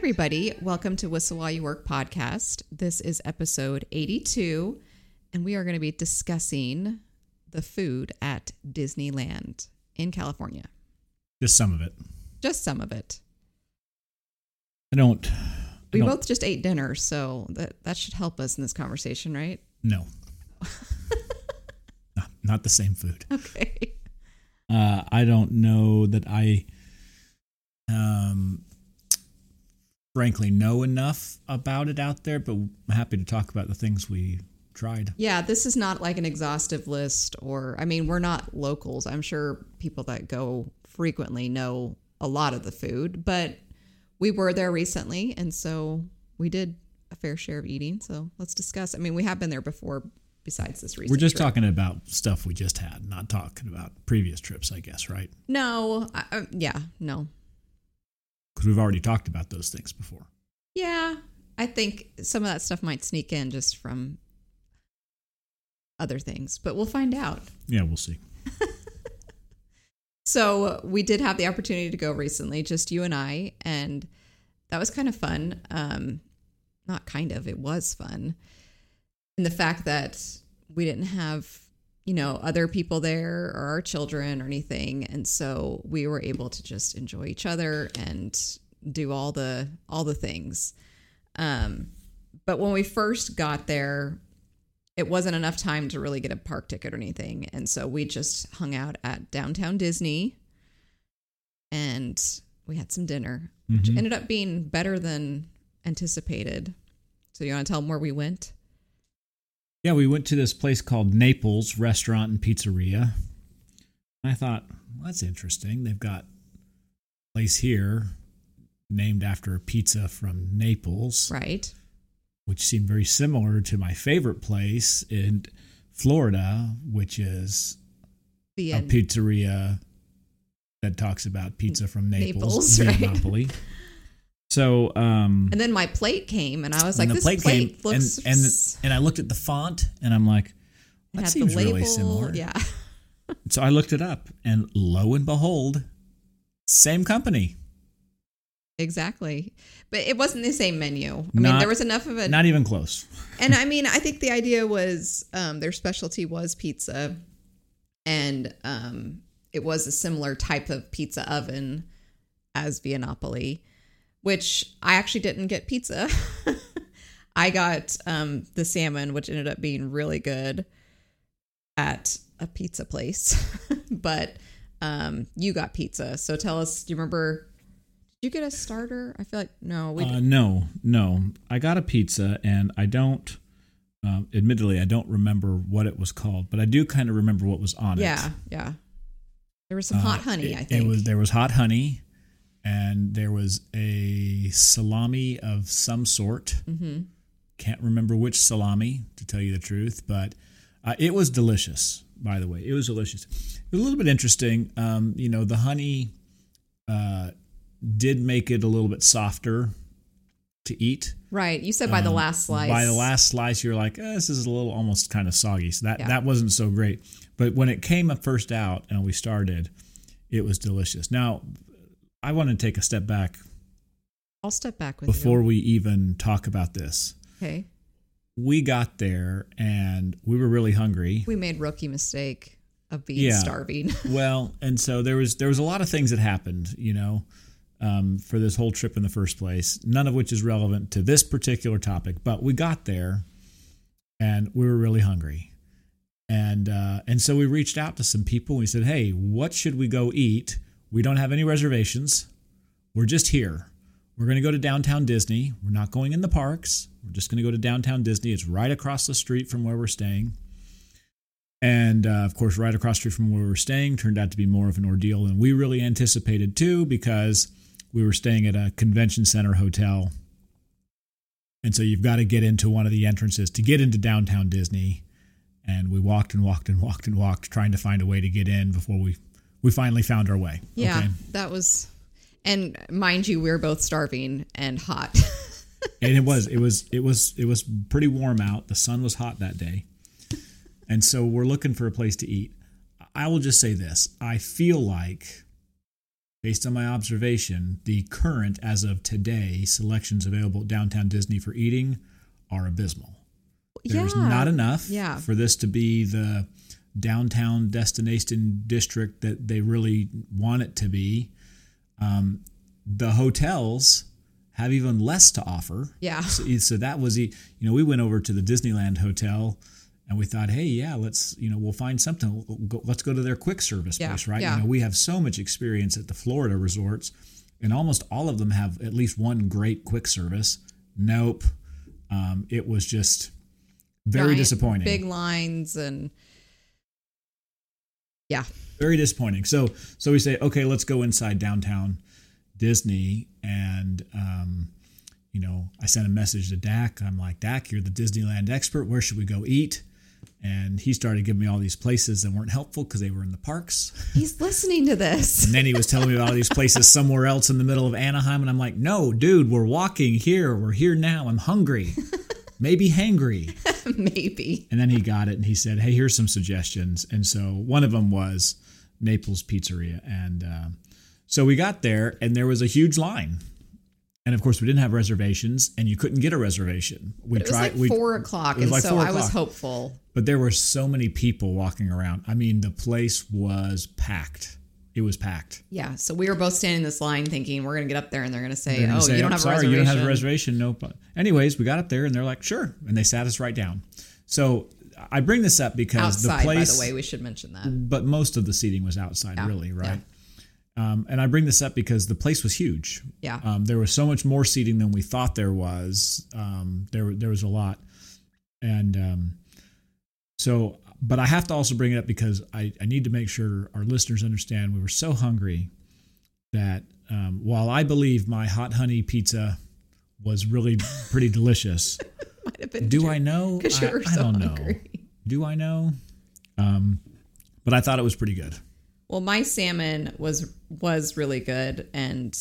everybody. Welcome to Whistle While You Work podcast. This is episode 82, and we are going to be discussing the food at Disneyland in California. Just some of it. Just some of it. We both just ate dinner, so that should help us in this conversation, right? No. Not the same food. Okay. I don't know that I frankly know enough about it out there, but I'm happy to talk about the things we tried. Yeah, this is not like an exhaustive list we're not locals. I'm sure people that go frequently know a lot of the food, but we were there recently, and so we did a fair share of eating. So let's discuss. We have been there before besides this recent We're just trip. talking about stuff we just had, not talking about previous trips, I guess, right? No. No. Because we've already talked about those things before. Yeah, I think some of that stuff might sneak in just from other things, but we'll find out. Yeah, we'll see. So we did have the opportunity to go recently, just you and I, and that was kind of fun. It was fun. And the fact that we didn't have, other people there or our children or anything. And so we were able to just enjoy each other and do all the things. But when we first got there, it wasn't enough time to really get a park ticket or anything. And so we just hung out at Downtown Disney and we had some dinner, which ended up being better than anticipated. So you want to tell them where we went? Yeah, we went to this place called Naples Restaurant and Pizzeria. And I thought, well, that's interesting. They've got a place here named after a pizza from Naples. Right. Which seemed very similar to my favorite place in Florida, which is a pizzeria that talks about pizza from Naples, right? Napoli. So, and then my plate came, and I was like, "This plate looks." And I looked at the font, and I'm like, "That seems really similar." Yeah. So I looked it up, and lo and behold, same company. Exactly. But it wasn't the same menu. There was enough of it. Not even close. And I think the idea was their specialty was pizza. And it was a similar type of pizza oven as Via Napoli, which I actually didn't get pizza. I got the salmon, which ended up being really good at a pizza place. But you got pizza. So tell us, do you remember... Did you get a starter? I feel like no. No. I got a pizza, and I don't. Admittedly, I don't remember what it was called, but I do kind of remember what was on it. Yeah. There was some hot honey. I think there was hot honey, and there was a salami of some sort. Mm-hmm. Can't remember which salami, to tell you the truth, but it was delicious. By the way, it was delicious. It was a little bit interesting. The honey. Did make it a little bit softer to eat. Right. You said by the last slice. By the last slice, you're like, this is a little almost kind of soggy. So that wasn't so great. But when it came up first out and we started, it was delicious. Now, I want to take a step back. I'll step back with before you. we even talk about this. Okay. We got there and we were really hungry. We made rookie mistake of being starving. Well, and so there was a lot of things that happened, for this whole trip in the first place, none of which is relevant to this particular topic. But we got there, and we were really hungry, and so we reached out to some people. We said, "Hey, what should we go eat? We don't have any reservations. We're just here. We're going to go to Downtown Disney. We're not going in the parks. We're just going to go to Downtown Disney. It's right across the street from where we're staying." And, of course, right across the street from where we were staying turned out to be more of an ordeal than we really anticipated, too, because we were staying at a convention center hotel. And so you've got to get into one of the entrances to get into Downtown Disney. And we walked and walked and walked and walked, trying to find a way to get in before we finally found our way. Yeah, okay? That was... And mind you, we were both starving and hot. And it was pretty warm out. The sun was hot that day. And so we're looking for a place to eat. I will just say this. I feel like based on my observation, the current, as of today, selections available at Downtown Disney for eating are abysmal. There's not enough for this to be the downtown destination district that they really want it to be. The hotels have even less to offer. Yeah. So that was, we went over to the Disneyland Hotel and we thought, hey, let's, we'll find something. Let's go to their quick service place, right? Yeah. We have so much experience at the Florida resorts, and almost all of them have at least one great quick service. Nope. It was just very disappointing. Big lines and very disappointing. So we say, okay, let's go inside downtown Disney, and I sent a message to Dak. I'm like, Dak, you're the Disneyland expert. Where should we go eat? And he started giving me all these places that weren't helpful because they were in the parks. He's listening to this. And then he was telling me about all these places somewhere else in the middle of Anaheim, and I'm like, no, dude, we're walking here. We're here now. I'm hungry. Maybe hangry. Maybe. And then he got it, and he said, hey, here's some suggestions. And so one of them was Naples Pizzeria. And so we got there, and there was a huge line. And of course, we didn't have reservations, and you couldn't get a reservation. It was like 4 o'clock, and so I was hopeful. But there were so many people walking around. I mean, the place was packed. It was packed. Yeah, so we were both standing in this line thinking, we're going to get up there, and they're going to say, you don't have a reservation. You don't have a reservation. Nope. Anyways, we got up there, and they're like, sure. And they sat us right down. So I bring this up because outside, the place... by the way, we should mention that. But most of the seating was outside, really, right? Yeah. And I bring this up because the place was huge. Yeah. There was so much more seating than we thought there was. There was a lot. And but I have to also bring it up because I need to make sure our listeners understand we were so hungry that while I believe my hot honey pizza was really pretty delicious, might have been do I know? I don't know. Do I know? But I thought it was pretty good. Well, my salmon was really good, and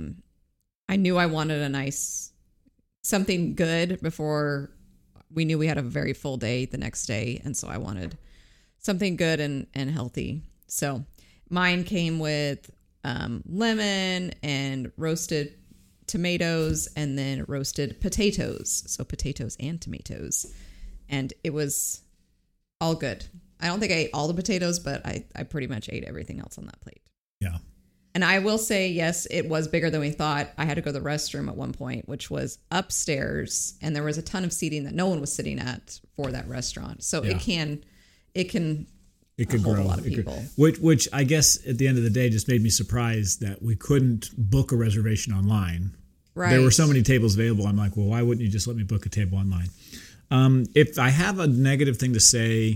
I knew I wanted something good before we knew we had a very full day the next day, and so I wanted something good and healthy. So mine came with lemon and roasted tomatoes, and then roasted potatoes. So potatoes and tomatoes, and it was all good. I don't think I ate all the potatoes, but I pretty much ate everything else on that plate. Yeah. And I will say, yes, it was bigger than we thought. I had to go to the restroom at one point, which was upstairs, and there was a ton of seating that no one was sitting at for that restaurant. So it can hold grow a lot of people. Which I guess at the end of the day just made me surprised that we couldn't book a reservation online. Right. There were so many tables available. I'm like, well, why wouldn't you just let me book a table online? If I have a negative thing to say,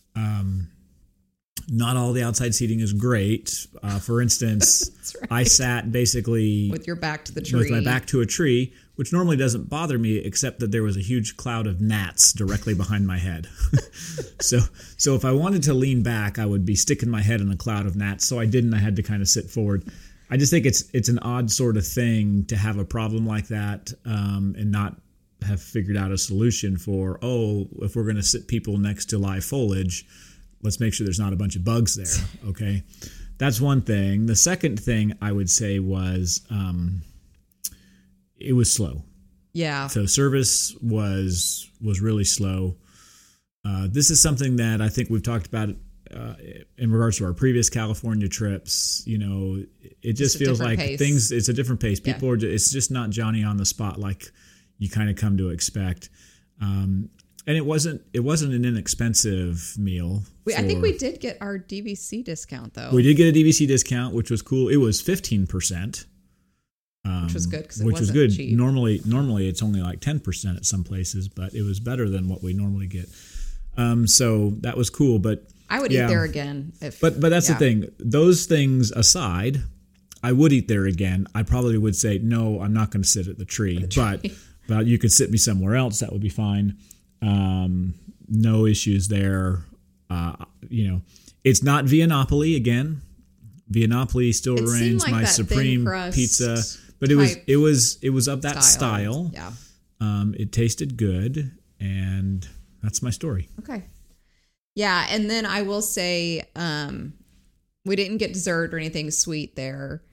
not all the outside seating is great. For instance, right. I sat basically with your back to the tree. With my back to a tree, which normally doesn't bother me, except that there was a huge cloud of gnats directly behind my head. So if I wanted to lean back, I would be sticking my head in a cloud of gnats. So I didn't. I had to kind of sit forward. I just think it's an odd sort of thing to have a problem like that and not have figured out a solution for, if we're going to sit people next to live foliage, let's make sure there's not a bunch of bugs there. Okay. That's one thing. The second thing I would say was it was slow. Yeah. So service was really slow. This is something that I think we've talked about in regards to our previous California trips. It just feels like pace. It's a different pace. People are, it's just not Johnny on the spot like you kind of come to expect. And it wasn't an inexpensive meal. I think we did get our DVC discount, though. We did get a DVC discount, which was cool. It was 15%. Which was good, which was good. Cheap. Normally it's only like 10% at some places, but it was better than what we normally get. So that was cool. But I would eat there again. But that's the thing. Those things aside, I would eat there again. I probably would say, no, I'm not going to sit at the tree. But you could sit me somewhere else. That would be fine. No issues there. It's not Via Napoli again. Via Napoli still remains my supreme pizza, but it was of that style. Yeah. It tasted good, and that's my story. Okay. Yeah, and then I will say, we didn't get dessert or anything sweet there,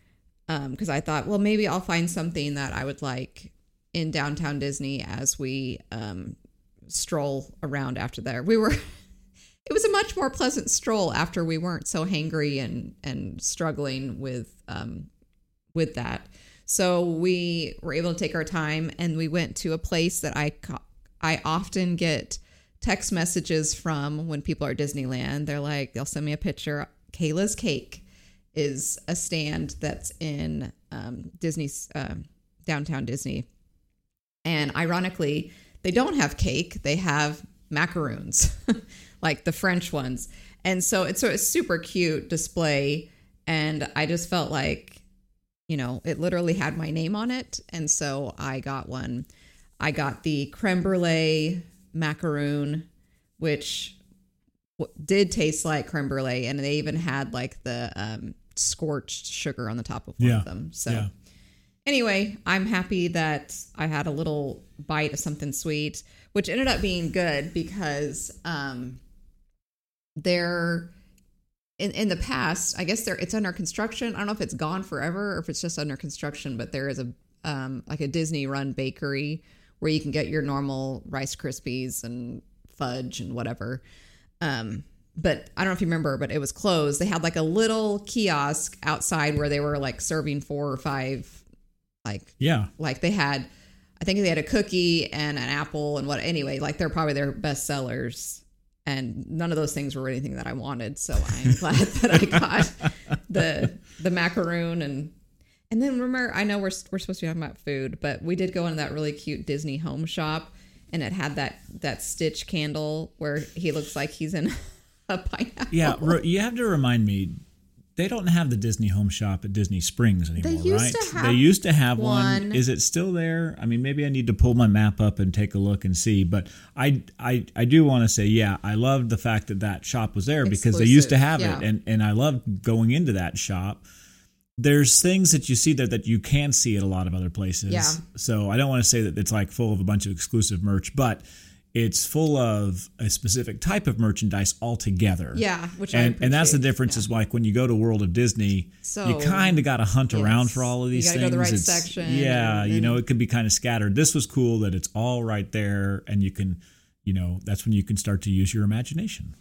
because I thought, well, maybe I'll find something that I would like in downtown Disney as we stroll around after there. It was a much more pleasant stroll after we weren't so hangry and struggling with that. So we were able to take our time, and we went to a place that I often get text messages from when people are at Disneyland. They'll send me a picture. Kayla's Cake is a stand that's in Disney's downtown Disney. And ironically, they don't have cake. They have macaroons, like the French ones. And so it's a super cute display. And I just felt like, it literally had my name on it. And so I got one. I got the creme brulee macaroon, which did taste like creme brulee. And they even had like the scorched sugar on the top of one of them. So anyway, I'm happy that I had a little bite of something sweet, which ended up being good because they're in the past, I guess it's under construction. I don't know if it's gone forever or if it's just under construction, but there is a like a Disney run bakery where you can get your normal Rice Krispies and fudge and whatever. But I don't know if you remember, but it was closed. They had like a little kiosk outside where they were like serving 4 or 5, like they had, I think they had a cookie and an apple and anyway, like they're probably their best sellers. And none of those things were anything that I wanted. So I'm glad that I got the macaroon. And then remember, I know we're supposed to be talking about food, but we did go into that really cute Disney home shop, and it had that Stitch candle where he looks like he's in a pineapple. Yeah, you have to remind me, they don't have the Disney home shop at Disney Springs anymore, right? They used to have one. Is it still there? I mean, maybe I need to pull my map up and take a look and see. But I do want to say, I loved the fact that shop was there because they used to have it. And I loved going into that shop. There's things that you see there that you can see at a lot of other places. Yeah. So I don't want to say that it's like full of a bunch of exclusive merch, but it's full of a specific type of merchandise altogether. Yeah, which and that's the difference. Is like when you go to World of Disney, you kind of got to hunt around for all of these things. You got to go to the right section. Yeah, it could be kind of scattered. This was cool that it's all right there, and you can, that's when you can start to use your imagination.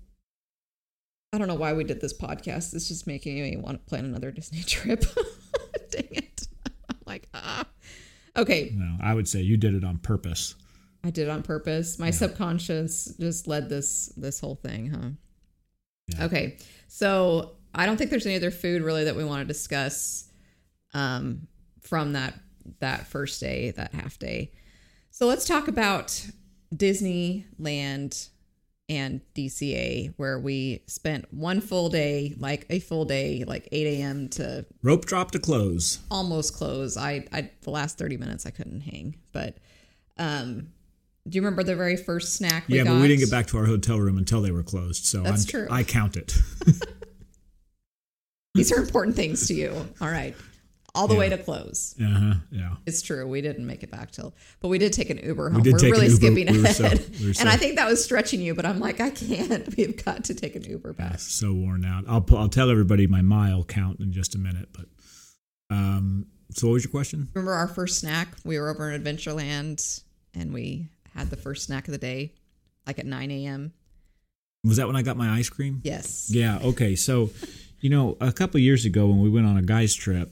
I don't know why we did this podcast. It's just making me want to plan another Disney trip. Dang it! I'm like, okay. No, I would say you did it on purpose. I did it on purpose. My subconscious just led this whole thing, huh? Yeah. Okay. So I don't think there's any other food really that we want to discuss from that first day, that half day. So let's talk about Disneyland and DCA, where we spent one full day, like 8 a.m. to rope drop to close. Almost close. I the last 30 minutes I couldn't hang, but do you remember the very first snack we got? Yeah, but we didn't get back to our hotel room until they were closed, so that's true. I count it. These are important things to you. All right. All the way to close. Yeah. It's true. We didn't make it back but we did take an Uber home. We're really skipping ahead. And I think that was stretching you, but I'm like, I can't. We've got to take an Uber back. Yeah, so worn out. I'll tell everybody my mile count in just a minute, but so what was your question? Remember our first snack? We were over in Adventureland, and we had the first snack of the day, like at 9 a.m. Was that when I got my ice cream? Yes. Yeah. Okay. So, a couple of years ago when we went on a guys trip,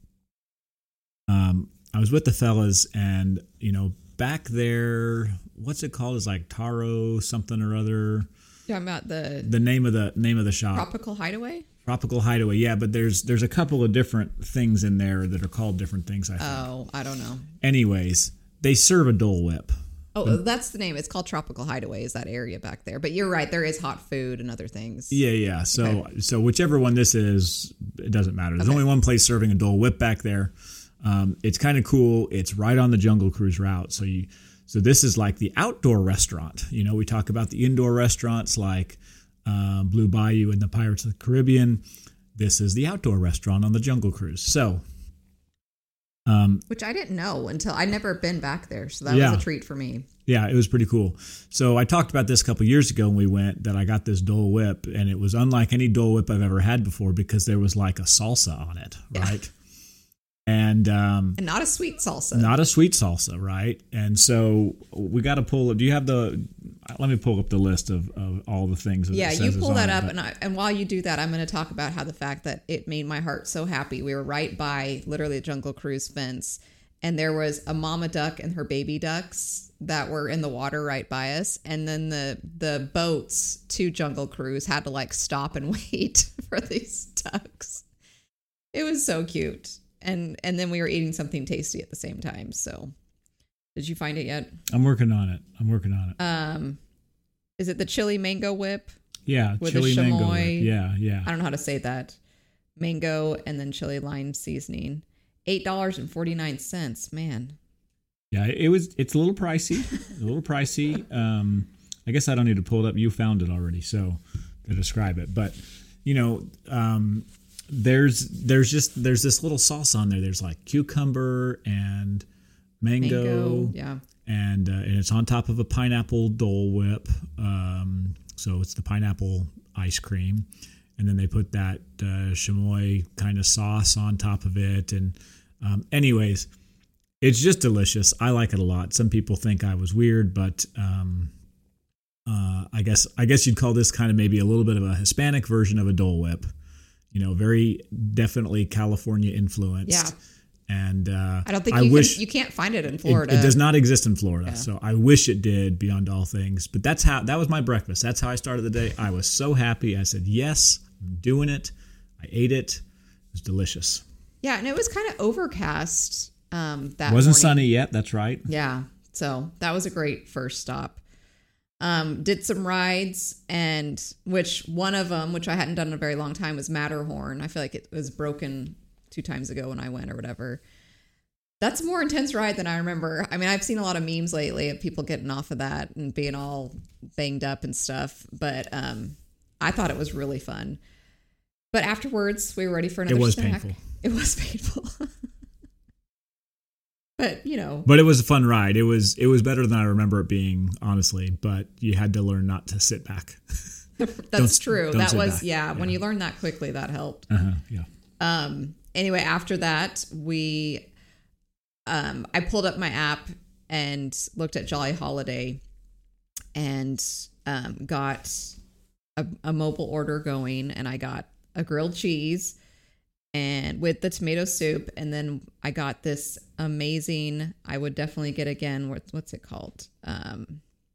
I was with the fellas, and back there, what's it called? It's like Taro something or other. You're talking about the name of the shop. Tropical Hideaway. Tropical Hideaway. Yeah, but there's a couple of different things in there that are called different things. I think. Oh, I don't know. Anyways, they serve a Dole Whip. Oh, that's the name. It's called Tropical Hideaway, is that area back there. But you're right, there is hot food and other things. Yeah. So whichever one this is, it doesn't matter. There's only one place serving a Dole Whip back there. It's kind of cool. It's right on the Jungle Cruise route. So this is like the outdoor restaurant. We talk about the indoor restaurants like Blue Bayou and the Pirates of the Caribbean. This is the outdoor restaurant on the Jungle Cruise. So... which I didn't know until I'd never been back there. So that was a treat for me. Yeah, it was pretty cool. So I talked about this a couple years ago when we went, that I got this Dole Whip, and it was unlike any Dole Whip I've ever had before because there was like a salsa on it, right? And not a sweet salsa. Not a sweet salsa, right? And so we got to pull it. Do you have let me pull up the list of all the things. Yeah, you pull that up. And while you do that, I'm going to talk about how the fact that it made my heart so happy. We were right by literally the Jungle Cruise fence. And there was a mama duck and her baby ducks that were in the water right by us. And then the boats to Jungle Cruise had to like stop and wait for these ducks. It was so cute. And then we were eating something tasty at the same time. So did you find it yet? I'm working on it. Is it the chili mango whip? Yeah, with chili the chamoy? mango whip. Yeah. I don't know how to say that. Mango and then chili lime seasoning. $8.49, man. Yeah, it's a little pricey. I guess I don't need to pull it up. You found it already, so to describe it. But there's this little sauce on there. There's like cucumber and mango, yeah, and it's on top of a pineapple Dole Whip. So it's the pineapple ice cream. And then they put that chamoy kind of sauce on top of it. And anyways, it's just delicious. I like it a lot. Some people think I was weird, but I guess you'd call this kind of maybe a little bit of a Hispanic version of a Dole Whip. Very definitely California influenced. Yeah. And I don't think you can't find it in Florida. It does not exist in Florida. Yeah. So I wish it did, beyond all things. But that was my breakfast. That's how I started the day. I was so happy. I said, yes, I'm doing it. I ate it. It was delicious. Yeah, and it was kind of overcast that Wasn't morning. sunny yet. That's right. Yeah, so that was a great first stop. Did some rides, and one of them, which I hadn't done in a very long time, was Matterhorn. I feel like it was broken 2 times ago when I went or whatever. That's a more intense ride than I remember. I mean, I've seen a lot of memes lately of people getting off of that and being all banged up and stuff, but I thought it was really fun. But afterwards, we were ready for another snack. It was painful. But, But it was a fun ride. It was better than I remember it being, honestly, but you had to learn not to sit back. That's true. Don't that sit was, back. yeah, when you learn that quickly, that helped. Yeah. Anyway, after that, I pulled up my app and looked at Jolly Holiday and got a mobile order going, and I got a grilled cheese and with the tomato soup, and then I got this amazing, I would definitely get again, what's it called? Oh,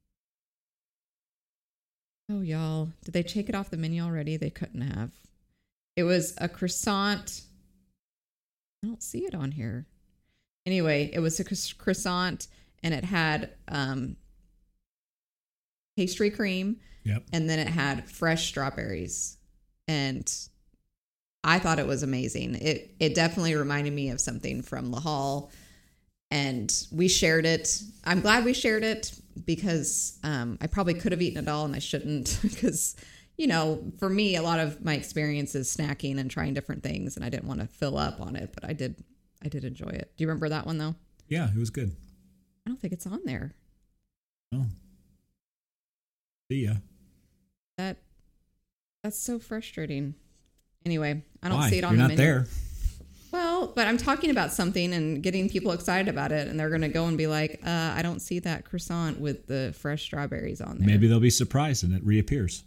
y'all, did they take it off the menu already? They couldn't have. It was a croissant. I don't see it on here. Anyway, it was a croissant, and it had pastry cream. Yep. And then it had fresh strawberries. And I thought it was amazing. It definitely reminded me of something from La Hall. And we shared it. I'm glad we shared it because I probably could have eaten it all and I shouldn't because, for me, a lot of my experience is snacking and trying different things, and I didn't want to fill up on it, but I did enjoy it. Do you remember that one though? Yeah, it was good. I don't think it's on there. Oh. See ya. That's so frustrating. Anyway, I don't Why? see it on You're the not menu. there. Well, but I'm talking about something and getting people excited about it, and they're going to go and be like, I don't see that croissant with the fresh strawberries on there. Maybe they'll be surprised and it reappears.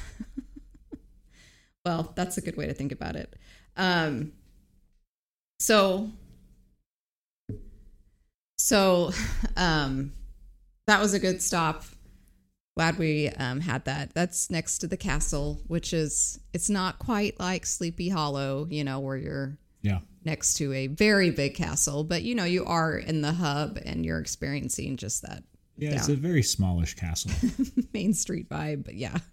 Well, that's a good way to think about it. So that was a good stop. Glad we had that. That's next to the castle, which it's not quite like Sleepy Hollow, where you're next to a very big castle, but you are in the hub and you're experiencing just that. Yeah, it's a very smallish castle. Main Street vibe, but yeah.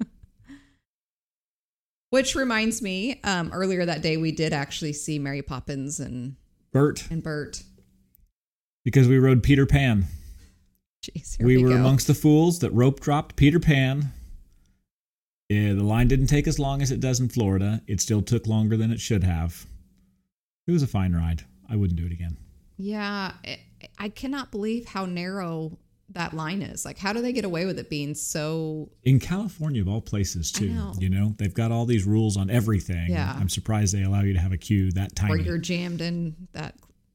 Which reminds me, earlier that day we did actually see Mary Poppins and Bert. Because we rode Peter Pan. Jeez, we were amongst the fools that rope dropped Peter Pan. Yeah, the line didn't take as long as it does in Florida. It still took longer than it should have. It was a fine ride. I wouldn't do it again. Yeah, I cannot believe how narrow that line is. Like, how do they get away with it being so... In California, of all places, too. They've got all these rules on everything. Yeah. I'm surprised they allow you to have a queue that tiny. Or you're jammed in that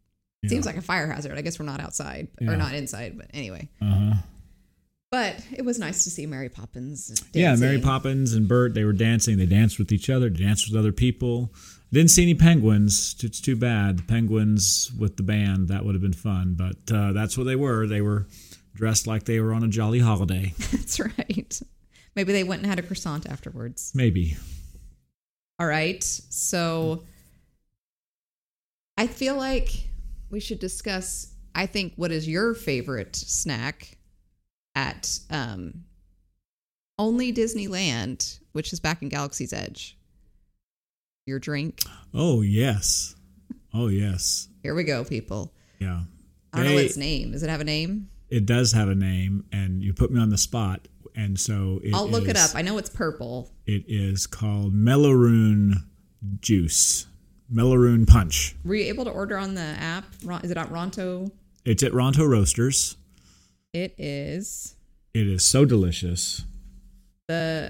Yeah. Seems like a fire hazard. I guess we're not outside or not inside, but anyway. Uh-huh. But it was nice to see Mary Poppins dancing. Yeah, Mary Poppins and Bert, they were dancing. They danced with each other, danced with other people. Didn't see any penguins. It's too bad. The penguins with the band, that would have been fun. But that's what they were. They were dressed like they were on a jolly holiday. That's right. Maybe they went and had a croissant afterwards. Maybe. All right. So I feel like we should discuss, I think, what is your favorite snack at only Disneyland, which is back in Galaxy's Edge. Your drink. Oh, yes. Oh, yes. Here we go, people. Yeah. I don't know its name. Does it have a name? It does have a name, and you put me on the spot, and so I'll look it up. I know it's purple. It is called Melloroon Juice. Melloroon Punch. Were you able to order on the app? Is it at Ronto? It's at Ronto Roasters. It is. It is so delicious. The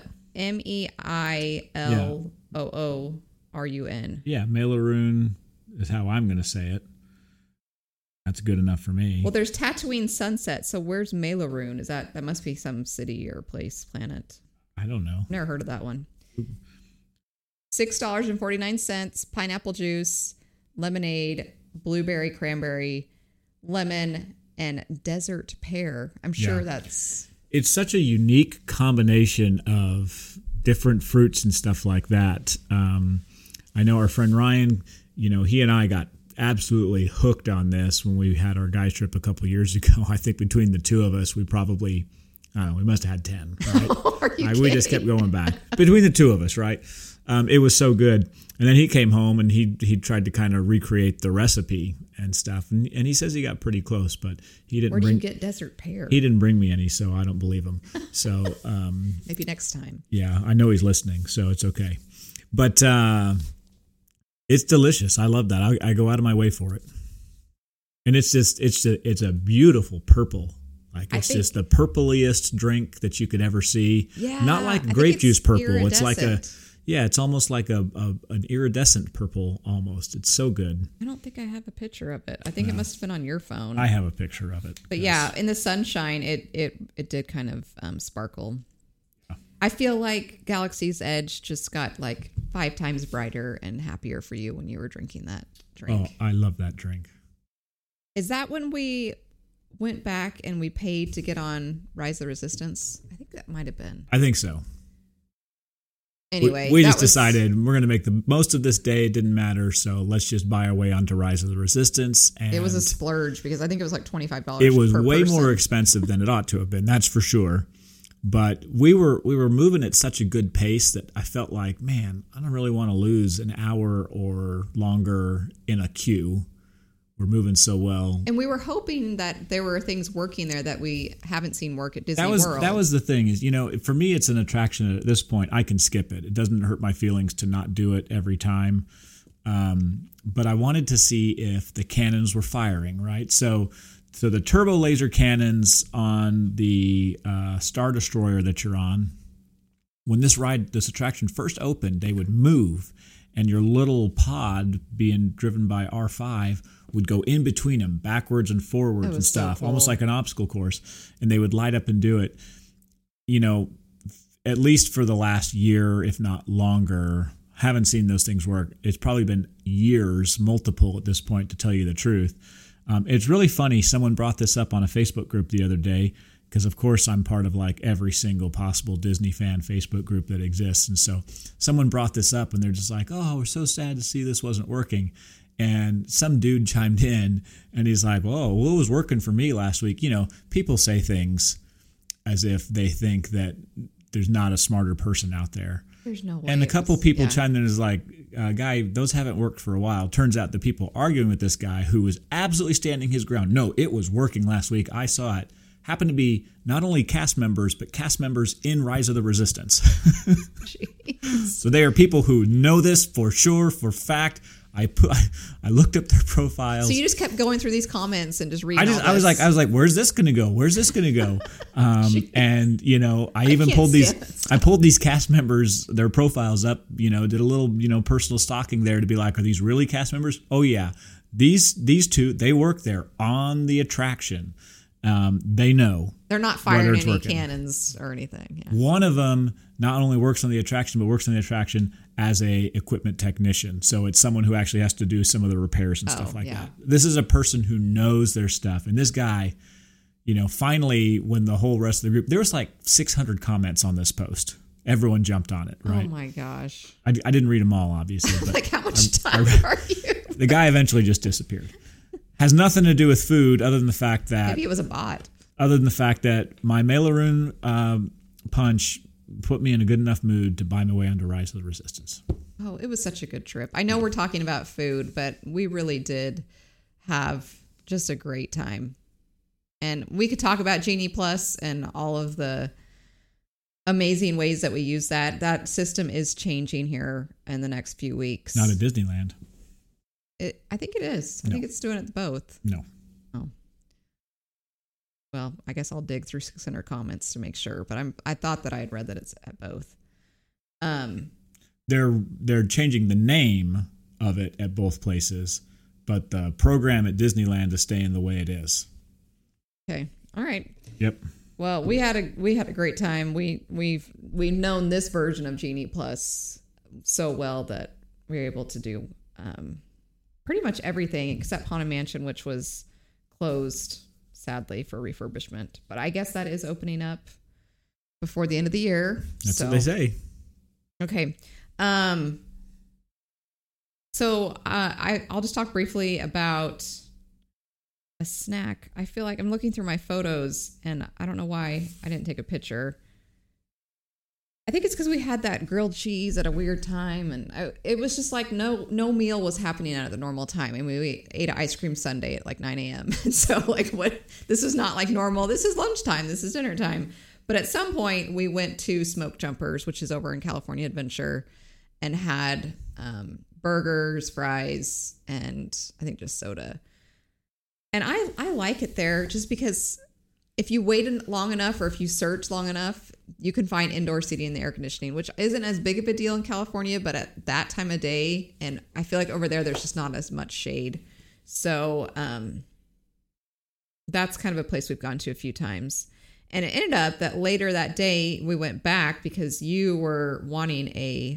MEILOORUN. Yeah, Melloroon is how I'm going to say it. That's good enough for me. Well, there's Tatooine Sunset, so where's Melloroon? That must be some city or place, planet. I don't know. Never heard of that one. $6.49, pineapple juice, lemonade, blueberry, cranberry, lemon, and desert pear. I'm sure that's... It's such a unique combination of different fruits and stuff like that. I know our friend Ryan, he and I got absolutely hooked on this when we had our guys trip a couple of years ago. I think between the two of us, we probably, I don't know, we must have had 10, right? We just kept going back. Between the two of us, right? It was so good. And then he came home and he tried to kind of recreate the recipe and stuff. And he says he got pretty close, but he didn't Where do you get desert pear? He didn't bring me any, so I don't believe him. So maybe next time. Yeah, I know he's listening, so it's okay. But it's delicious. I love that. I go out of my way for it. And it's a beautiful purple. Like it's just the purpliest drink that you could ever see. Yeah, not like grape juice purple. It's like it's almost like an iridescent purple almost. It's so good. I don't think I have a picture of it. I think it must have been on your phone. I have a picture of it. But yeah, in the sunshine, it did kind of sparkle. Yeah. I feel like Galaxy's Edge just got like 5 times brighter and happier for you when you were drinking that drink. Oh, I love that drink. Is that when we went back and we paid to get on Rise of the Resistance? I think that might have been. I think so. Anyway, we just decided we're going to make the most of this day. It didn't matter, so let's just buy our way onto Rise of the Resistance. And it was a splurge because I think it was like $25. It was way more expensive than it ought to have been. That's for sure. But we were moving at such a good pace that I felt like, man, I don't really want to lose an hour or longer in a queue. We're moving so well. And we were hoping that there were things working there that we haven't seen work at Disney World. That was the thing is, for me, it's an attraction at this point. I can skip it. It doesn't hurt my feelings to not do it every time. But I wanted to see if the cannons were firing, right? So the turbo laser cannons on the Star Destroyer that you're on, when this attraction first opened, they would move, and your little pod being driven by R5 would go in between them, backwards and forwards and stuff, so cool. Almost like an obstacle course, and they would light up and do it. At least for the last year, if not longer, haven't seen those things work. It's probably been years, multiple at this point, to tell you the truth. It's really funny. Someone brought this up on a Facebook group the other day, because of course I'm part of like every single possible Disney fan Facebook group that exists. And so someone brought this up and they're just like, oh, we're so sad to see this wasn't working. And some dude chimed in and he's like, whoa, what was working for me last week? People say things as if they think that there's not a smarter person out there. There's no way. And a couple people chimed in and is like, guy, those haven't worked for a while. Turns out the people arguing with this guy who was absolutely standing his ground. No, it was working last week. I saw it. Happened to be not only cast members, but cast members in Rise of the Resistance. So they are people who know this for sure, for fact. I looked up their profiles. So you just kept going through these comments and just reading. I was like, where's this going to go? Where's this going to go? And I even pulled these cast members, their profiles up. Did a little personal stalking there to be like, are these really cast members? Oh yeah, These two, they work there on the attraction. They know. They're not firing any cannons or anything. Yeah. One of them not only works on the attraction, but works on the attraction as a equipment technician. So it's someone who actually has to do some of the repairs and stuff like that. This is a person who knows their stuff. And this guy, finally, when the whole rest of the group, there was like 600 comments on this post. Everyone jumped on it, right? Oh my gosh. I didn't read them all, obviously. But like, how much time are you? The guy eventually just disappeared. Has nothing to do with food other than the fact that... Maybe it was a bot. Other than the fact that my Mailaroon punch put me in a good enough mood to buy my way onto Rise of the Resistance. Oh, it was such a good trip. I know we're talking about food, but we really did have just a great time. And we could talk about Genie Plus and all of the amazing ways that we use that. That system is changing here in the next few weeks. Not at Disneyland. I think it is. I think it's doing it both. No. Oh. Well, I guess I'll dig through 600 comments to make sure, but I thought that I had read that it's at both. They're changing the name of it at both places, but the program at Disneyland is staying the way it is. Okay. All right. Yep. Well, we had a great time. We've known this version of Genie Plus so well that we were able to do pretty much everything except Haunted Mansion, which was closed sadly for refurbishment. But I guess that is opening up before the end of the year. That's what they say. Okay. So I'll just talk briefly about a snack. I feel like I'm looking through my photos and I don't know why I didn't take a picture. I think it's because we had that grilled cheese at a weird time, and it was just like no meal was happening at the normal time. I mean, we ate an ice cream sundae at like 9 a.m. So like, what? This is not like normal. This is lunchtime. This is dinner time. But at some point, we went to Smoke Jumpers, which is over in California Adventure, and had burgers, fries, and I think just soda. And I like it there just because if you wait long enough or if you search long enough, you can find indoor seating in the air conditioning, which isn't as big of a deal in California, but at that time of day, and I feel like over there, there's just not as much shade. So that's kind of a place we've gone to a few times. And it ended up that later that day, we went back because you were wanting a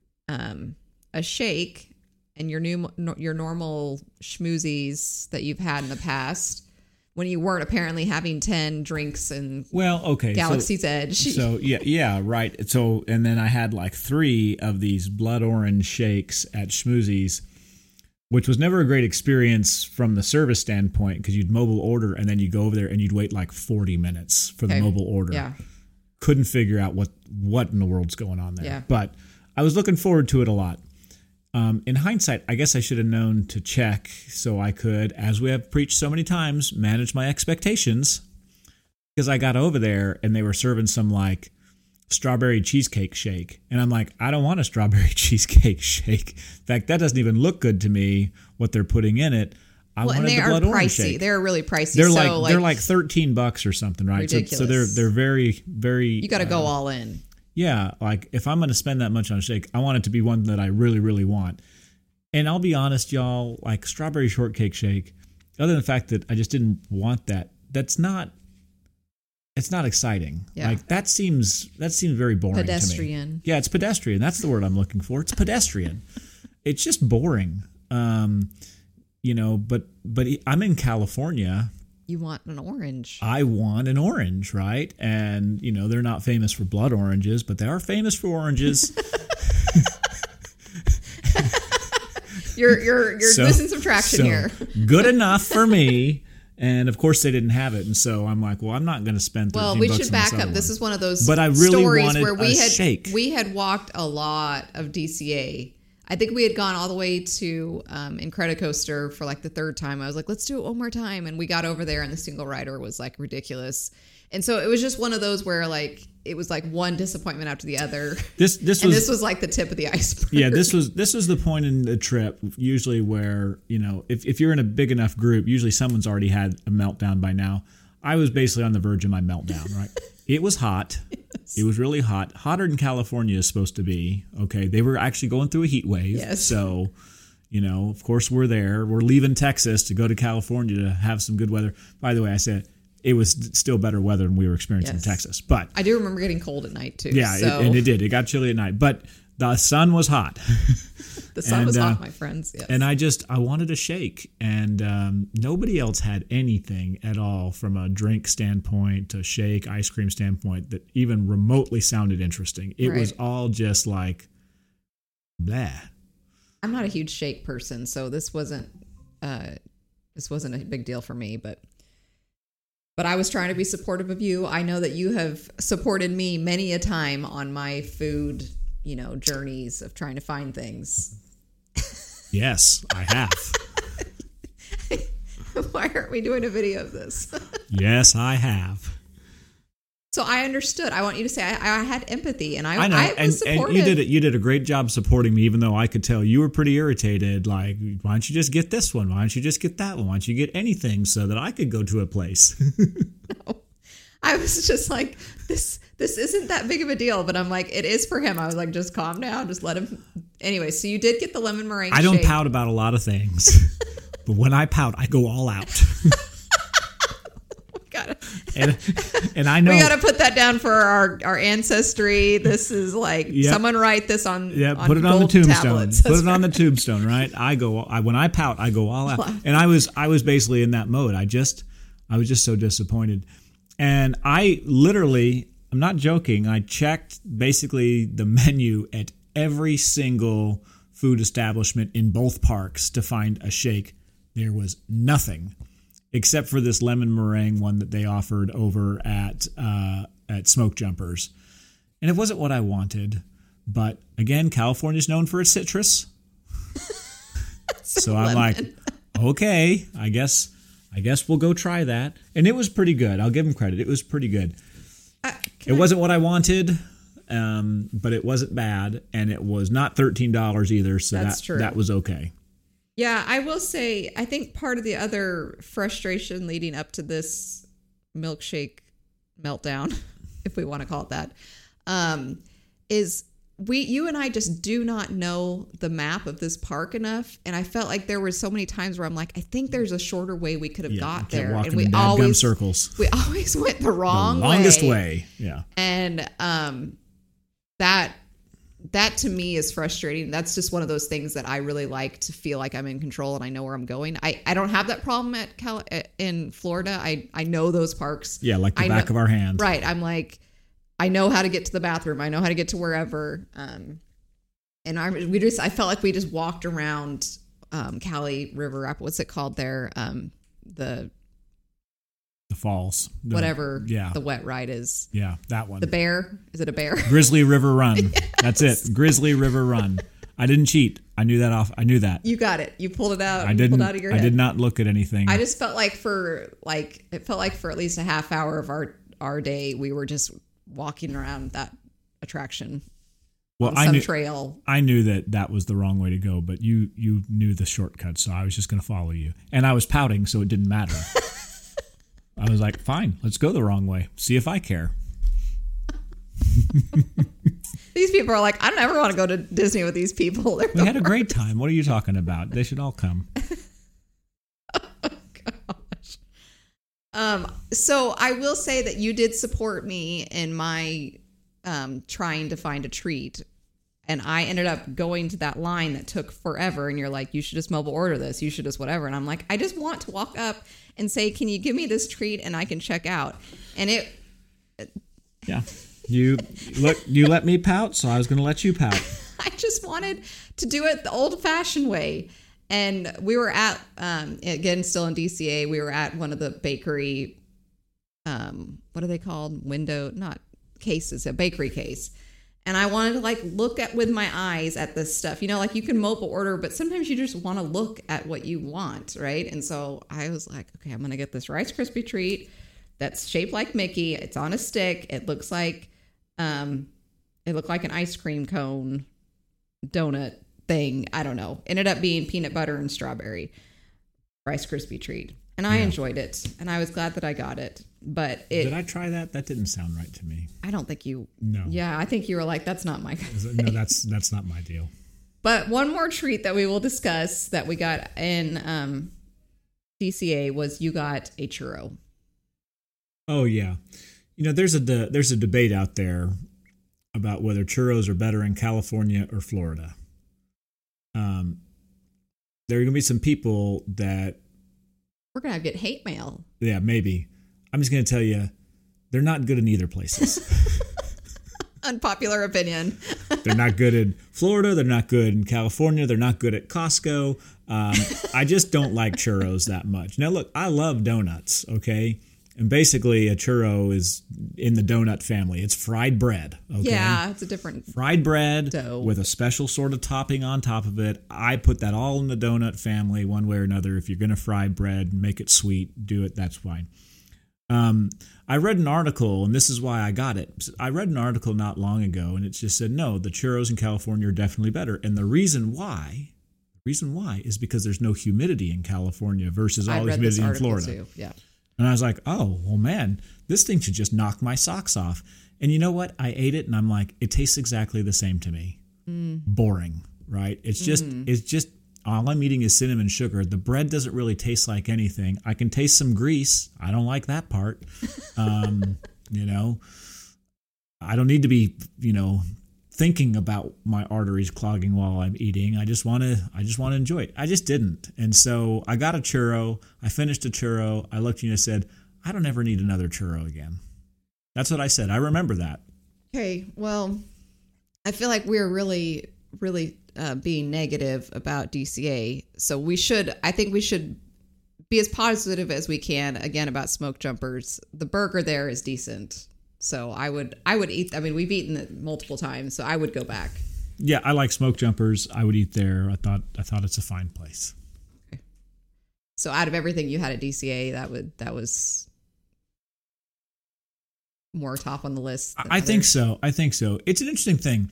shake and your normal schmoozies that you've had in the past, when you weren't apparently having 10 drinks and Galaxy's Edge. So yeah, right. So, and then I had like 3 of these blood orange shakes at Schmoozies, which was never a great experience from the service standpoint because you'd mobile order and then you'd go over there and you'd wait like 40 minutes for the mobile order. Yeah. Couldn't figure out what in the world's going on there. Yeah. But I was looking forward to it a lot. In hindsight, I guess I should have known to check so I could, as we have preached so many times, manage my expectations. Because I got over there and they were serving some like strawberry cheesecake shake. And I'm like, I don't want a strawberry cheesecake shake. In fact, that doesn't even look good to me, what they're putting in it. I wanted the blood orange shake. They're really pricey. They're like $13 or something, right? Ridiculous. So they're very, very... You got to go all in. Yeah, like if I'm going to spend that much on a shake, I want it to be one that I really, really want. And I'll be honest, y'all, like strawberry shortcake shake, other than the fact that I just didn't want that, it's not exciting. Yeah. Like that seems very boring pedestrian. To me. Yeah, it's pedestrian. That's the word I'm looking for. It's pedestrian. It's just boring. But I'm in California. You want an orange. I want an orange, right? And, they're not famous for blood oranges, but they are famous for oranges. You're losing some traction here. Good enough for me. And, of course, they didn't have it. And so I'm like, well, I'm not going to spend $13 Well, we should back up. This is one of those but I really stories wanted where a shake. We had walked a lot of DCA. I think we had gone all the way to Incredicoaster for like the 3rd time. I was like, let's do it one more time. And we got over there and the single rider was like ridiculous. And so it was just one of those where like it was like one disappointment after the other. This was like the tip of the iceberg. Yeah, this was the point in the trip usually where, if you're in a big enough group, usually someone's already had a meltdown by now. I was basically on the verge of my meltdown, right? It was hot. Yes. It was really hot. Hotter than California is supposed to be. Okay. They were actually going through a heat wave. Yes. So, Of course we're there. We're leaving Texas to go to California to have some good weather. By the way, I said it was still better weather than we were experiencing in Texas. But I do remember getting cold at night too. Yeah, so. and it did. It got chilly at night. But the sun was hot. The sun was hot, my friends. Yes. And I wanted a shake. And nobody else had anything at all from a drink standpoint to shake, ice cream standpoint that even remotely sounded interesting. It was all just like, blah. I'm not a huge shake person, so this wasn't a big deal for me, but I was trying to be supportive of you. I know that you have supported me many a time on my food, journeys of trying to find things. Yes, I have. Why aren't we doing a video of this? Yes, I have. So I understood. I want you to say I had empathy, and I know, I was supportive. And you did a great job supporting me, even though I could tell you were pretty irritated. Like, why don't you just get this one? Why don't you just get that one? Why don't you get anything so that I could go to a place? No, I was just like, this isn't that big of a deal, but I'm like, it is for him. I was like, just calm down, just let him. Anyway, so you did get the lemon meringue. I don't shake. pout about a lot of things, but when I pout, I go all out. And I know we got to put that down for our ancestry. This is like someone write this on put it on the tombstone. Put it on the tombstone, right? When I pout, I go all out. And I was basically in that mode. I was just so disappointed. And I literally, I'm not joking, I checked basically the menu at every single food establishment in both parks to find a shake. There was nothing. Except for this lemon meringue one that they offered over at Smoke Jumpers. And it wasn't what I wanted. But again, California's known for its citrus. So I'm like, okay, I guess we'll go try that. And it was pretty good. I'll give them credit. It was pretty good. It wasn't what I wanted, but it wasn't bad. And it was not $13 either. So that's true. That was okay. Yeah, I will say, I think part of the other frustration leading up to this milkshake meltdown, if we want to call it that, is you and I just do not know the map of this park enough. And I felt like there were so many times where I'm like, I think there's a shorter way we could have got there. And we always went the wrong way. The longest way. Yeah. And that to me is frustrating. That's just one of those things that I really like, to feel like I'm in control and I know where I'm going. I don't have that problem in Florida. I know those parks. Yeah, like the back of our hand. Right. I'm like, I know how to get to the bathroom. I know how to get to wherever. And I felt like we just walked around Cali River Rapid. What's it called there? The falls. The wet ride is. Yeah, that one. The bear. Is it a bear? Grizzly River Run. Yes. That's it. Grizzly River Run. I didn't cheat. I knew that. You got it. You pulled it out. I didn't. Pulled it out of your head. I did not look at anything. I just felt like it felt like for at least a half hour of our day, we were just walking around that attraction. Well, trail. I knew that was the wrong way to go, but you knew the shortcut, so I was just going to follow you. And I was pouting, so it didn't matter. I was like, fine, let's go the wrong way. See if I care. These people are like, I don't ever want to go to Disney with these people. We had a great time. What are you talking about? They should all come. Oh, gosh. So I will say that you did support me in my trying to find a treat. And I ended up going to that line that took forever. And you're like, you should just mobile order this. You should just whatever. And I'm like, I just want to walk up and say, can you give me this treat and I can check out? And yeah, you let me pout, so I was going to let you pout. I just wanted to do it the old fashioned way. And we were at, again, still in DCA, we were at one of the bakery, what are they called? Not cases, a bakery case. And I wanted to look at with my eyes at this stuff, like you can mobile order, but sometimes you just want to look at what you want. Right. And so I was like, okay, I'm going to get this Rice Krispie treat that's shaped like Mickey. It's on a stick. It looked like an ice cream cone donut thing. I don't know. Ended up being peanut butter and strawberry Rice Krispie treat. And I enjoyed it. And I was glad that I got it. But did I try that? That didn't sound right to me. I don't think you. No. Yeah, I think you were like, that's not my. No, that's not my deal. But one more treat that we will discuss that we got in DCA was you got a churro. Oh yeah, there's a debate out there about whether churros are better in California or Florida. There are going to be some people that we're going to get hate mail. Yeah, maybe. I'm just going to tell you, they're not good in either places. Unpopular opinion. They're not good in Florida. They're not good in California. They're not good at Costco. I just don't like churros that much. Now, look, I love donuts, okay? And basically, a churro is in the donut family. It's fried bread, okay? Yeah, it's a different fried bread dough with a special sort of topping on top of it. I put that all in the donut family one way or another. If you're going to fry bread, make it sweet, do it, that's fine. I read an article, and this is why I got it. I read an article not long ago, and it just said, no, the churros in California are definitely better. And the reason why is because there's no humidity in California versus all the humidity in Florida. Too. Yeah. And I was like, oh, well, man, this thing should just knock my socks off. And you know what? I ate it, and I'm like, it tastes exactly the same to me. Boring, right? It's just all I'm eating is cinnamon sugar. The bread doesn't really taste like anything. I can taste some grease. I don't like that part. I don't need to be, thinking about my arteries clogging while I'm eating. I just want to enjoy it. I just didn't. And so I got a churro. I finished a churro. I looked at you and said, I don't ever need another churro again. That's what I said. I remember that. Okay. Well, I feel like we're really, really being negative about DCA. So I think we should be as positive as we can again about Smoke Jumpers. The burger there is decent. So I would eat. I mean, we've eaten it multiple times, so I would go back. Yeah, I like Smoke Jumpers. I would eat there. I thought it's a fine place. Okay. So out of everything you had at DCA, that was more top on the list. I think so. It's an interesting thing.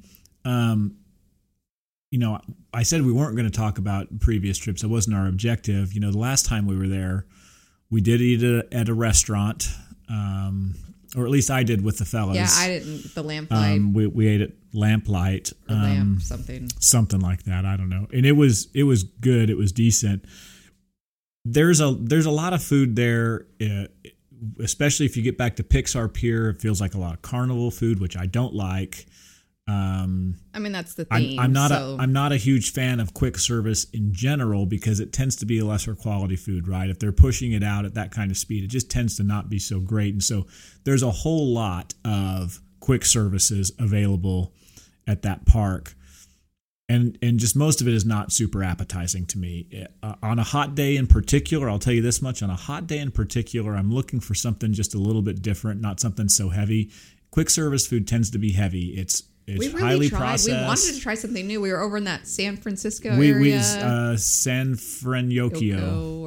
I said we weren't going to talk about previous trips. It wasn't our objective. The last time we were there, we did eat at a restaurant. Or at least I did with the fellas. Yeah, I didn't. The Lamplight. We ate at Lamplight. Something like that. I don't know. And it was good. It was decent. There's a lot of food there, especially if you get back to Pixar Pier. It feels like a lot of carnival food, which I don't like. That's the theme. I'm not a huge fan of quick service in general because it tends to be a lesser quality food, right? If they're pushing it out at that kind of speed, it just tends to not be so great. And so there's a whole lot of quick services available at that park. And just most of it is not super appetizing to me. On a hot day in particular, I'll tell you this much, on a hot day in particular, I'm looking for something just a little bit different, not something so heavy. Quick service food tends to be heavy. It's really highly processed. We wanted to try something new. We were over in that San Francisco area. San Francisco.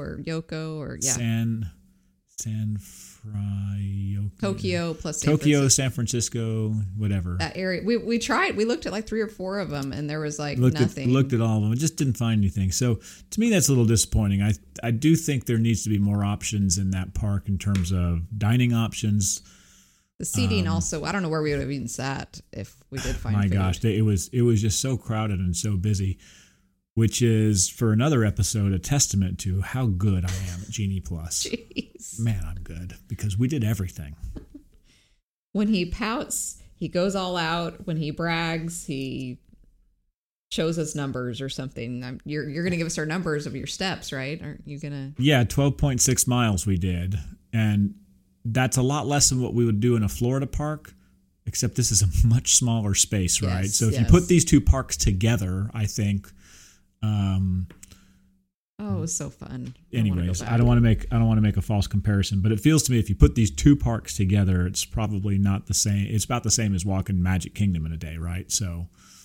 San Francisco. Tokyo plus San Francisco, whatever. That area. We tried. We looked at like 3 or 4 of them, and there was nothing. Looked at all of them. I just didn't find anything. So to me, that's a little disappointing. I do think there needs to be more options in that park in terms of dining options. The seating also, I don't know where we would have even sat if we did find food. My gosh, it was just so crowded and so busy, which is, for another episode, a testament to how good I am at Genie Plus. Jeez. Man, I'm good because we did everything. When he pouts, he goes all out. When he brags, he shows us numbers or something. You're going to give us our numbers of your steps, right? Aren't you going to? Yeah, 12.6 miles we did. And that's a lot less than what we would do in a Florida park, except this is a much smaller space, right? Yes, so if you put these two parks together, I think. It was so fun. Anyways, I don't want to make a false comparison, but it feels to me if you put these two parks together, it's probably not the same. It's about the same as walking Magic Kingdom in a day, right? So,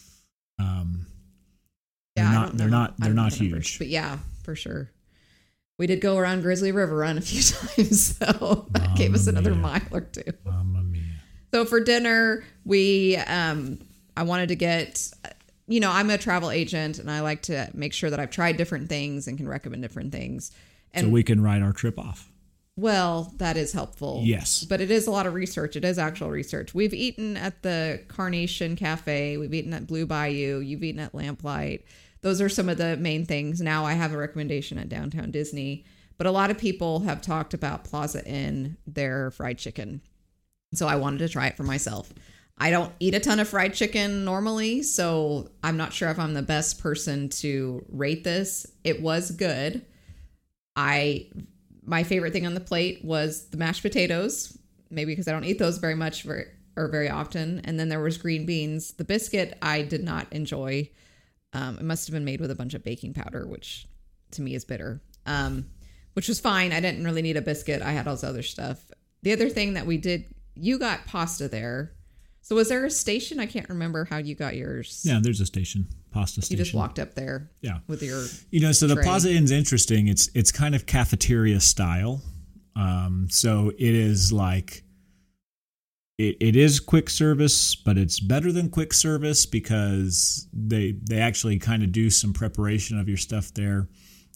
they're not huge, numbers, but yeah, for sure. We did go around Grizzly River Run a few times, so that gave us another mile or 2. Mamma mia. So for dinner, I wanted to get, I'm a travel agent, and I like to make sure that I've tried different things and can recommend different things. And so we can write our trip off. Well, that is helpful. Yes. But it is a lot of research. It is actual research. We've eaten at the Carnation Cafe. We've eaten at Blue Bayou. You've eaten at Lamplight. Those are some of the main things. Now I have a recommendation at Downtown Disney. But a lot of people have talked about Plaza Inn, their fried chicken. So I wanted to try it for myself. I don't eat a ton of fried chicken normally, so I'm not sure if I'm the best person to rate this. It was good. My favorite thing on the plate was the mashed potatoes, maybe because I don't eat those very much very often. And then there was green beans. The biscuit I did not enjoy. It must have been made with a bunch of baking powder, which to me is bitter, which was fine. I didn't really need a biscuit. I had all this other stuff. The other thing that we did, you got pasta there. So was there a station? I can't remember how you got yours. Yeah, there's a station, pasta station. You just walked up there. Yeah. With your so the tray. Plaza Inn's interesting. It's kind of cafeteria style. So it is like it is quick service, but it's better than quick service because they actually kind of do some preparation of your stuff there.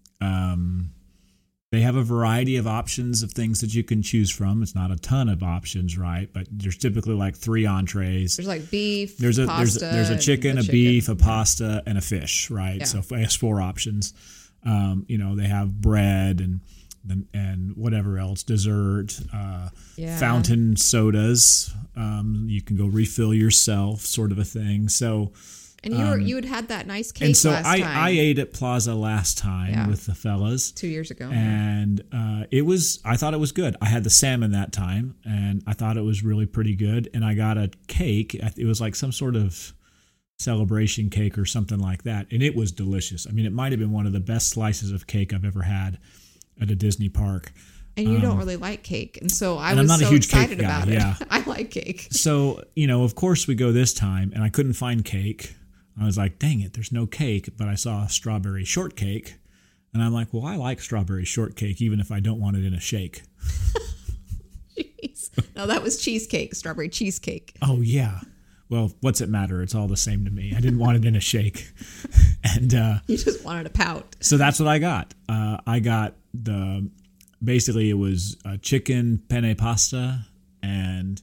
They have a variety of options of things that you can choose from. It's not a ton of options, right? But there's typically like 3 entrees. There's like beef, pasta, there's a chicken, a beef, a pasta, and a fish, right? Yeah. So it has 4 options. They have bread and whatever else, dessert, fountain sodas. You can go refill yourself, sort of a thing. So. And you had that nice cake and so last time. I ate at Plaza last time with the fellas 2 years ago, and I thought it was good. I had the salmon that time, and I thought it was really pretty good. And I got a cake. It was like some sort of celebration cake or something like that, and it was delicious. I mean, it might have been one of the best slices of cake I've ever had at a Disney park. And you don't really like cake, and so I was I'm not so a huge excited cake guy, about it. yeah. I like cake. So of course we go this time, and I couldn't find cake. I was like, dang it, there's no cake, but I saw a strawberry shortcake. And I'm like, well, I like strawberry shortcake, even if I don't want it in a shake. Jeez. No, that was cheesecake, strawberry cheesecake. Oh, yeah. Well, what's it matter? It's all the same to me. I didn't want it in a shake. And you just wanted a pout. So that's what I got. I got basically it was chicken penne pasta and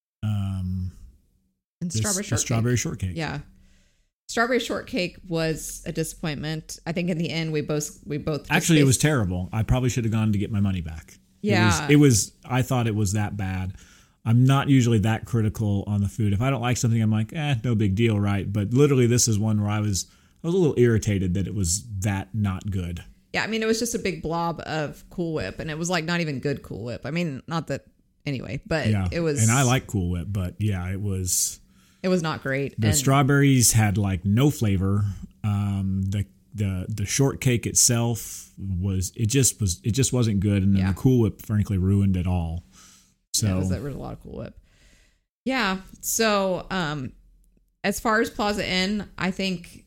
strawberry shortcake. Yeah. Strawberry shortcake was a disappointment. I think in the end we both actually, it was terrible. I probably should have gone to get my money back. Yeah. It was I thought it was that bad. I'm not usually that critical on the food. If I don't like something, I'm like, no big deal, right? But literally this is one where I was a little irritated that it was that not good. Yeah, I mean, it was just a big blob of Cool Whip, and it was like not even good Cool Whip. I mean, not that anyway, but it was. And I like Cool Whip, but yeah, it was. It was not great. The strawberries had like no flavor. The shortcake itself it just wasn't good, and then the Cool Whip frankly ruined it all. So there was a lot of Cool Whip. Yeah. So as far as Plaza Inn, I think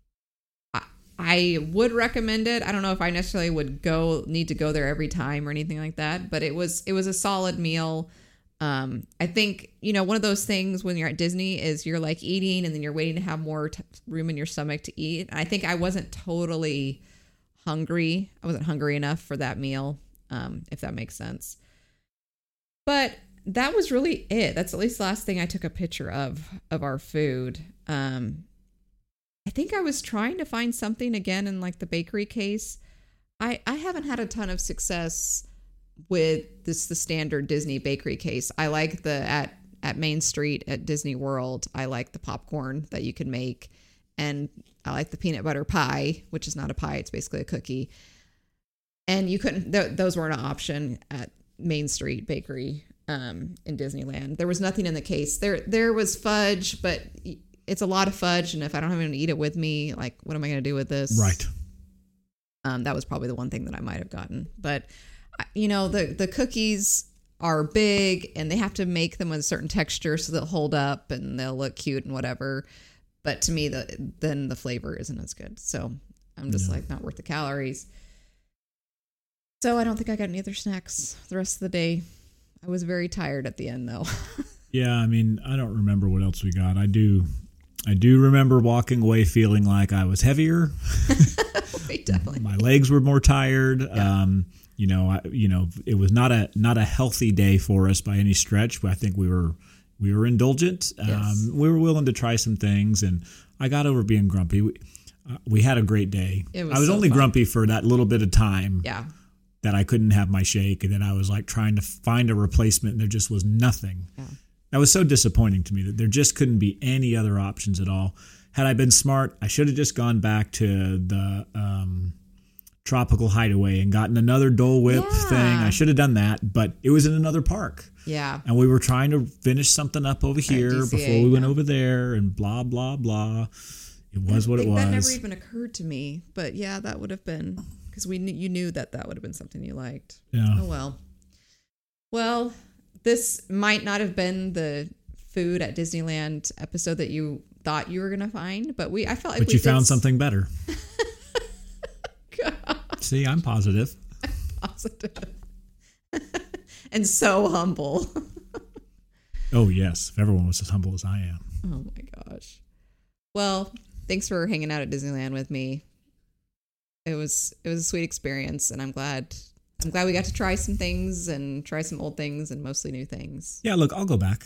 I would recommend it. I don't know if I necessarily would need to go there every time or anything like that, but it was a solid meal. I think, one of those things when you're at Disney is you're like eating and then you're waiting to have more room in your stomach to eat. And I think I wasn't totally hungry. I wasn't hungry enough for that meal, if that makes sense. But that was really it. That's at least the last thing I took a picture of our food. I think I was trying to find something again in like the bakery case. I haven't had a ton of success with the standard Disney bakery case. I like at Main Street at Disney World. I like the popcorn that you can make, and I like the peanut butter pie, which is not a pie; it's basically a cookie. And you couldn't; those weren't an option at Main Street Bakery in Disneyland. There was nothing in the case. There was fudge, but it's a lot of fudge, and if I don't have anyone to eat it with me, like, what am I going to do with this? Right. That was probably the one thing that I might have gotten, but. The cookies are big and they have to make them with a certain texture so they'll hold up and they'll look cute and whatever. But to me, then the flavor isn't as good. So I'm just like, not worth the calories. So I don't think I got any other snacks the rest of the day. I was very tired at the end, though. Yeah, I mean, I don't remember what else we got. I do remember walking away feeling like I was heavier. Definitely. My legs were more tired. Yeah. It was not a healthy day for us by any stretch, but I think we were indulgent. Yes. We were willing to try some things, and I got over being grumpy. We had a great day. It was I was so only fun. grumpy for that little bit of time. Yeah. That I couldn't have my shake, and then I was like trying to find a replacement, and there just was nothing. Yeah. That was so disappointing to me that there just couldn't be any other options at all. Had I been smart, I should have just gone back to the Tropical Hideaway and gotten another Dole Whip thing. I should have done that, but it was in another park. Yeah. And we were trying to finish something up over here DCA, before we went over there, and blah, blah, blah. It was what it was. That never even occurred to me, but yeah, that would have been, because you knew that would have been something you liked. Yeah. Oh, well. Well, this might not have been the food at Disneyland episode that you thought you were going to find, but I felt like But you found something better. God. See, I'm positive. Positive. And so humble. Oh, yes. If everyone was as humble as I am. Oh, my gosh. Well, thanks for hanging out at Disneyland with me. It was a sweet experience, and I'm glad we got to try some things and try some old things and mostly new things. Yeah, look, I'll go back.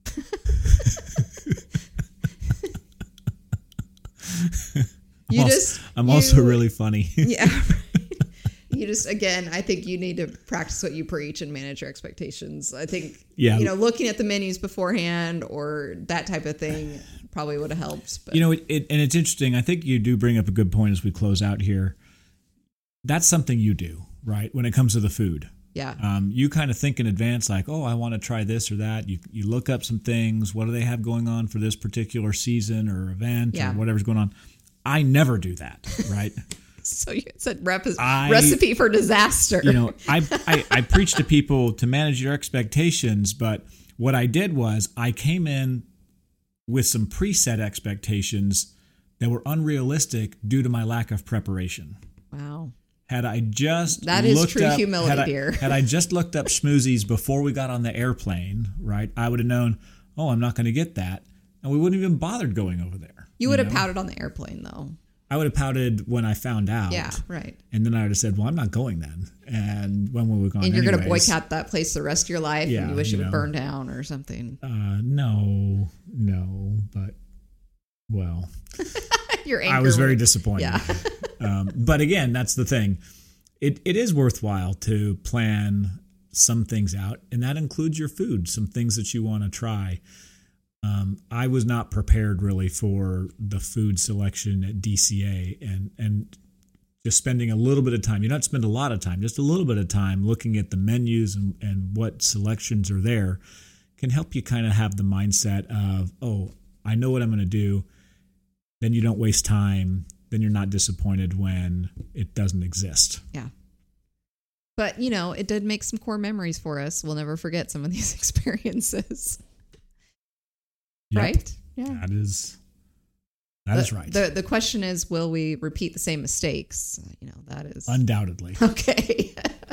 I'm also really funny. Yeah. Right. You just, again, I think you need to practice what you preach and manage your expectations. I think, looking at the menus beforehand or that type of thing probably would have helped. But. And it's interesting. I think you do bring up a good point as we close out here. That's something you do, right? When it comes to the food. Yeah. You kind of think in advance, like, oh, I want to try this or that. You look up some things. What do they have going on for this particular season or event or whatever's going on? I never do that, right? So it's a recipe for disaster. I preach to people to manage your expectations, but what I did was I came in with some preset expectations that were unrealistic due to my lack of preparation. Wow. Had I just that is true humility, dear. Had I just looked up schmoozies before we got on the airplane, right, I would have known, oh, I'm not going to get that, and we wouldn't even bothered going over there. You would have pouted on the airplane, though. I would have pouted when I found out. Yeah, right. And then I would have said, well, I'm not going then. And when we were going, and you're going to boycott that place the rest of your life, yeah, and you wish it would burn down or something. No, but, well. Your I was very disappointed. Yeah. But again, that's the thing. It is worthwhile to plan some things out, and that includes your food, some things that you want to try. I was not prepared really for the food selection at DCA, and just spending a little bit of time. You don't spend a lot of time, just a little bit of time looking at the menus and what selections are there can help you kind of have the mindset of, oh, I know what I'm going to do. Then you don't waste time. Then you're not disappointed when it doesn't exist. Yeah. But, it did make some core memories for us. We'll never forget some of these experiences. Yep. Right? Yeah. That is right. The question is, will we repeat the same mistakes? That is undoubtedly. Okay.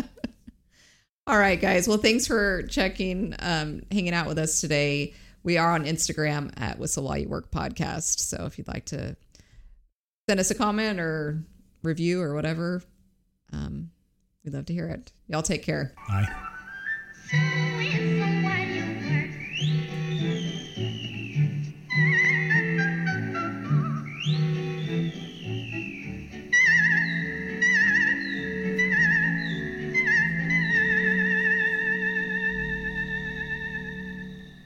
All right, guys. Well, thanks for hanging out with us today. We are on Instagram at Whistle While You Work Podcast. So if you'd like to send us a comment or review or whatever, we'd love to hear it. Y'all take care. Bye.